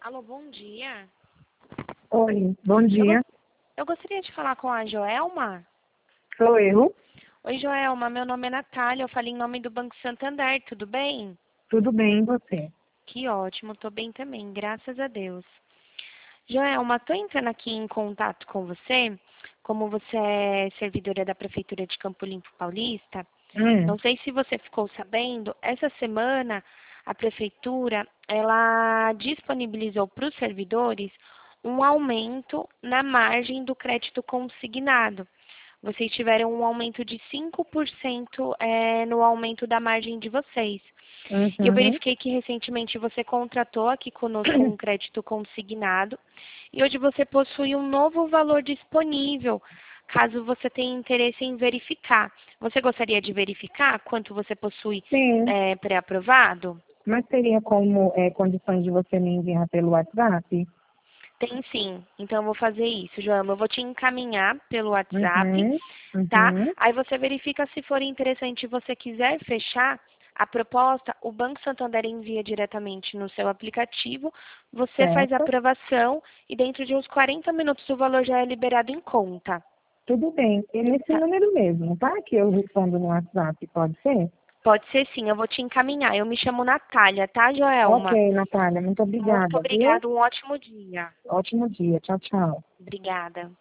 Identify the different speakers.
Speaker 1: Alô, bom dia.
Speaker 2: Oi, bom dia.
Speaker 1: Eu gostaria de falar com a Joelma.
Speaker 2: Sou eu.
Speaker 1: Oi, Joelma, meu nome é Natália, eu falo em nome do Banco Santander, tudo bem?
Speaker 2: Tudo bem, e você?
Speaker 1: Que ótimo, tô bem também, graças a Deus. Joelma, tô entrando aqui em contato com você, como você é servidora da Prefeitura de Campo Limpo Paulista.
Speaker 2: Hum,
Speaker 1: Não sei se você ficou sabendo, essa semana a Prefeitura, ela disponibilizou para os servidores um aumento na margem do crédito consignado. Vocês tiveram um aumento de 5% no aumento da margem de vocês. E eu
Speaker 2: uhum.
Speaker 1: verifiquei que recentemente você contratou aqui conosco um crédito consignado e hoje você possui um novo valor disponível, caso você tenha interesse em verificar. Você gostaria de verificar quanto você possui
Speaker 2: Sim,
Speaker 1: pré-aprovado?
Speaker 2: mas teria como condições de você me enviar pelo WhatsApp?
Speaker 1: Tem sim. Então eu vou fazer isso, Joana. Eu vou te encaminhar pelo WhatsApp,
Speaker 2: Uhum,
Speaker 1: tá?
Speaker 2: uhum,
Speaker 1: Aí você verifica se for interessante e você quiser fechar a proposta, o Banco Santander envia diretamente no seu aplicativo, você faz a
Speaker 2: certo.
Speaker 1: aprovação e dentro de uns 40 minutos o valor já é liberado em conta.
Speaker 2: Tudo bem. E nesse
Speaker 1: Tá?
Speaker 2: número mesmo, tá? Que eu respondo no WhatsApp, pode ser?
Speaker 1: Pode ser sim, eu vou te encaminhar. Eu me chamo Natália, tá,
Speaker 2: Ok,
Speaker 1: Joelma?
Speaker 2: Natália, muito
Speaker 1: Muito
Speaker 2: obrigada, viu?
Speaker 1: obrigada, um ótimo dia.
Speaker 2: Ótimo dia. Tchau, tchau.
Speaker 1: Obrigada.